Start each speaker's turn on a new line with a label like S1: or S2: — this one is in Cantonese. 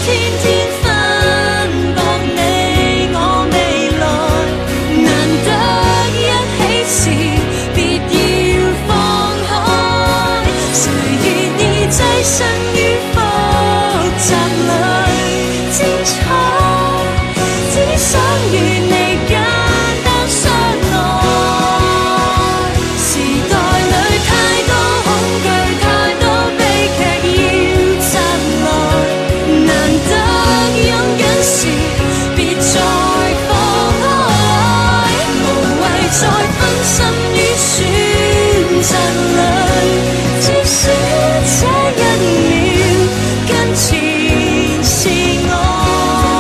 S1: 天天分薄你我未來，難得一起時，別要放開，誰願意躋身